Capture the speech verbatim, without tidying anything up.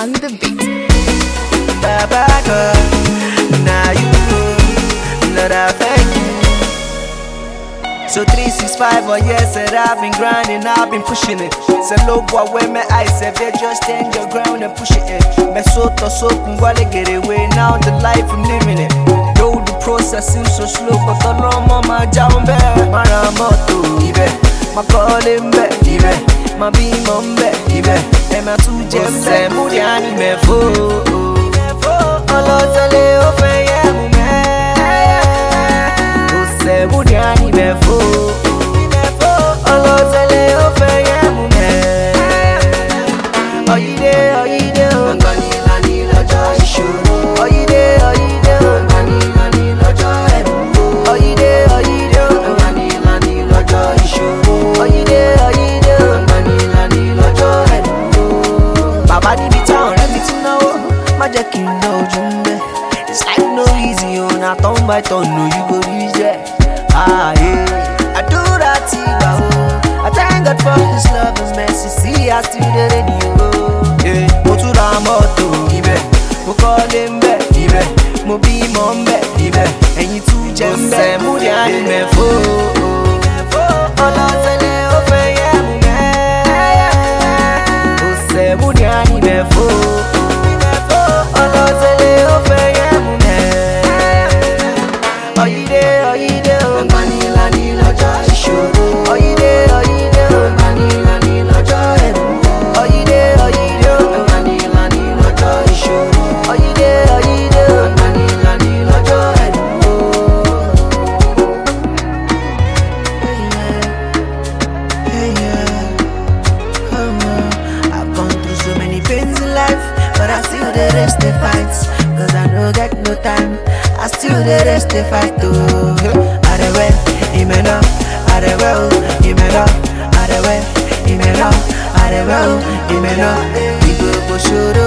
on the beat. Baba girl, now you know that I thank you. So three sixty-five or yes, said I've been grinding, I've been pushing it. Say low boy, when my eyes said they just stand your ground and push it in. Me so to so kungwale get away, now the life I'm living it. Though the process seems so slow, but the long mama down there. My ramoto, ibe, my calling back, ibe, my beam on back, ibe, and my two gems, and moody anime fo. Olotele ofeye mume, ose moody anime fo. Olotele ofeye mume. Oyide, oyide, ngani ngani lojo ìṣòro. Oyide, oyide, ngani ngani lojo ẹ̀bùn. Oyide, oyide, ngani ngani lojo ìṣòro. Oyide, oyide, ngani ngani lojo ẹ̀bùn. Bàbá níbi táwọn ọ̀rẹ́ mi ti náwó, má jẹ́ kí n ná ojú ń bẹ́. It's like no easy, oh, na turn by turn, no you go reach there. Ah yeah, I do that to you, oh. I thank God for His love and mercy. See, I still the radio. Yeah, mo tún ra mọ́tò ibẹ̀, mo kọ́lé ń bẹ̀ ibẹ̀, mo bímọ ń bẹ̀ ibẹ̀, ẹ̀yin tún jẹ́ ń bẹ̀. Mo múdi ànímẹ̀ fó. Ọlọ́tẹ̀lẹ̀ ó fẹ́ yẹ mú mẹ́. Ó sẹ̀ múdi ànímẹ̀ fó. Ọlọ́tẹ̀lẹ̀ ó fẹ́ yẹ mú mẹ́. Oyide, oyide, ngani ngani lọ́jọ́ ìṣòro. Oyide, oyide, ngani ngani lọ́jọ́ ẹ̀bùn. Oyide, oyide, ngani ngani lọ́jọ́ ìṣòro. Oyide, oyide, ngani ngani lọ́jọ́ ẹ̀bùn. Hey yeah, hey yeah, oh, uh, I've gone through so many pains in life, but I still the rest the fights, cause I don't get no time. I still the rest the fight too. I the way, imeno, I the well, imeno, I the way, imeno, I the well, imeno. We go go shoot